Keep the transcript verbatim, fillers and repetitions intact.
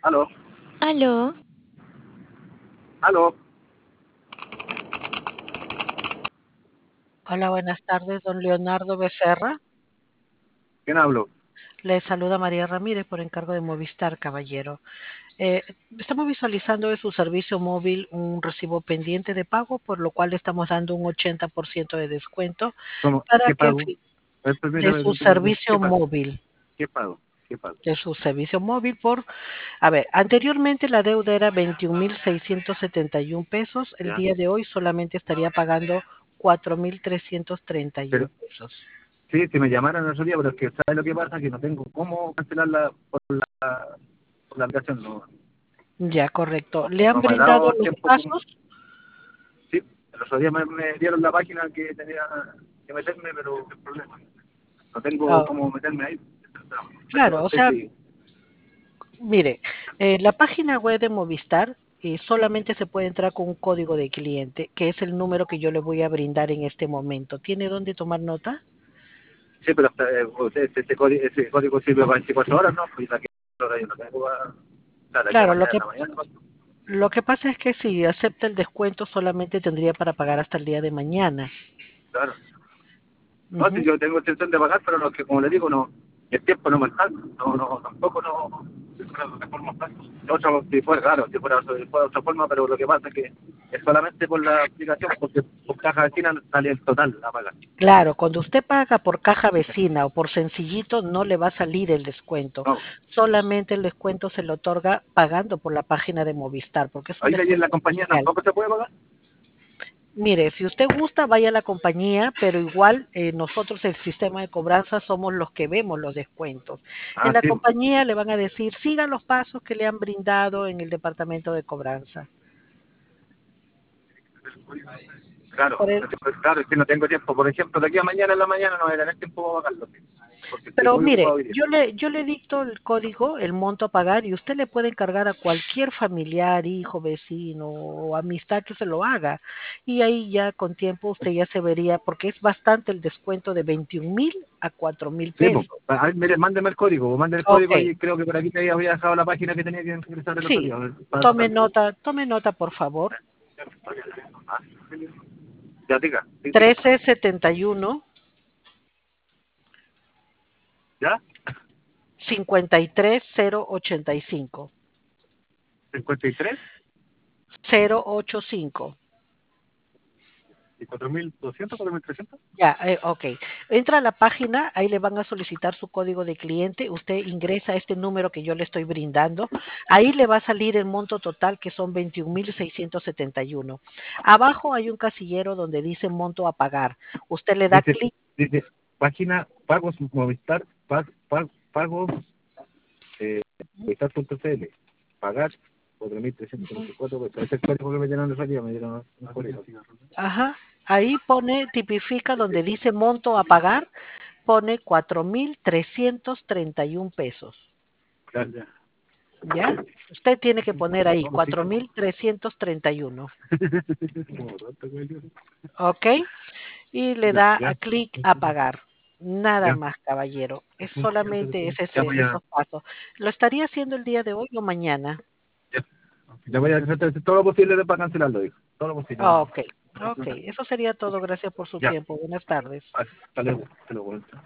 Aló, Aló, aló, Hola, buenas tardes, don Leonardo Becerra. ¿quién habló? Le saluda María Ramírez por encargo de Movistar, caballero. Eh, Estamos visualizando de su servicio móvil un recibo pendiente de pago, por lo cual le estamos dando un ochenta por ciento de descuento ¿Cómo? para ¿Qué que, en pago? fin, A ver, de permítame, su permítame, servicio ¿qué pago? móvil, ¿Qué pago? ¿Qué pago? de su servicio móvil por, a ver, anteriormente la deuda era veintiún mil seiscientos setenta y uno pesos, el ¿Ya? día de hoy solamente estaría pagando cuatro mil trescientos treinta y uno Pero, pesos. sí, si me llamaran el otro día, pero es que, ¿sabes lo que pasa? Que no tengo cómo cancelarla por la, por la aplicación, no, Ya, correcto. no, ¿Le han no me ha brindado dado los tiempo como... pasos? Sí, el otro día me, me dieron la página que tenía que meterme, pero el problema, no tengo Ah, cómo meterme ahí. Eso claro, no o sé sea, si... mire, eh, la página web de Movistar eh, solamente se puede entrar con un código de cliente, que es el número que yo le voy a brindar en este momento. ¿Tiene dónde tomar nota? Sí, pero hasta, eh, ese, ese código, ese código sirve para veinticuatro horas, ¿no? Pues la que ahora yo no tengo para... O sea, de aquí a Claro, lo mañana en que, la mañana, ¿no? lo que pasa es que si acepta el descuento solamente tendría para pagar hasta el día de mañana. Claro. No, si Ujú. yo tengo intención de pagar, pero lo que, como le digo, no, el tiempo no me alcanza. No, no, tampoco no, de otra forma fácil. Otra, si fuera, claro, si fuera, si fuera de otra forma, pero lo que pasa es que es solamente por la aplicación, porque por caja vecina sale el total a pagar. Claro, cuando usted paga por caja vecina o por sencillito, no le va a salir el descuento. No, Solamente el descuento se le otorga pagando por la página de Movistar, porque es un ahí leí en la descuento compañía especial. tampoco se puede pagar. Mire, si usted gusta, vaya a la compañía, pero igual eh, nosotros, el sistema de cobranza, somos los que vemos los descuentos. En Ah, la sí, compañía le van a decir, siga los pasos que le han brindado en el departamento de cobranza. claro, Por el- pues, claro, es que no tengo tiempo. Por ejemplo, de aquí a mañana en la mañana no voy a tener tiempo para pagarlo, sí, porque estoy Pero muy ocupado mire, hoy día. yo le, yo le dicto el código, el monto a pagar, y usted le puede encargar a cualquier familiar, hijo, vecino o amistad que se lo haga. Y ahí ya con tiempo usted ya se vería, porque es bastante el descuento de veintiún mil a cuatro mil Sí, pues, pesos. a ver, mire, mándeme el código, mándeme el Ok, código y creo que por aquí te había dejado la página que tenía que ingresar el otro sí, día, a ver, para tome anotarlo. nota, tome nota por favor. Ah, ya diga, sí, diga. trece setenta y uno, ¿Ya? cincuenta y tres cero ochenta y cinco, cincuenta y tres cero ochenta y cinco. y cuatro mil doscientos, cuatro mil trescientos. Ya, eh, ok. Entra a la página, ahí le van a solicitar su código de cliente. Usted ingresa este número que yo le estoy brindando. Ahí le va a salir el monto total, que son veintiún mil seiscientos setenta y uno. Abajo hay un casillero donde dice monto a pagar. Usted le da Dice, clic. dice, página pagos Movistar, pag, pag, pagos, eh, movistar.cl, pagar cuatro mil trescientos cuarenta y cuatro pesos. Ese es el código que me dieron de salida, me dieron una código. Ajá. Ahí pone, tipifica donde dice monto a pagar, pone cuatro mil trescientos treinta y uno pesos. Claro, ya. ¿Ya? Usted tiene que poner ahí No, pues sí. cuatro mil trescientos treinta y uno. Como tonto, güey. ¿Ok? Y le Ya, da a ya, clic a pagar. Nada ya. más, caballero. Es solamente es Ya ese, voy a, esos pasos. ¿Lo estaría haciendo el día de hoy o mañana? ya, ya voy a hacer todo lo posible para cancelarlo, dijo. Todo lo posible. Ok, ok. Eso sería todo. Gracias por su Ya, tiempo. Buenas tardes. hasta luego. Hasta luego.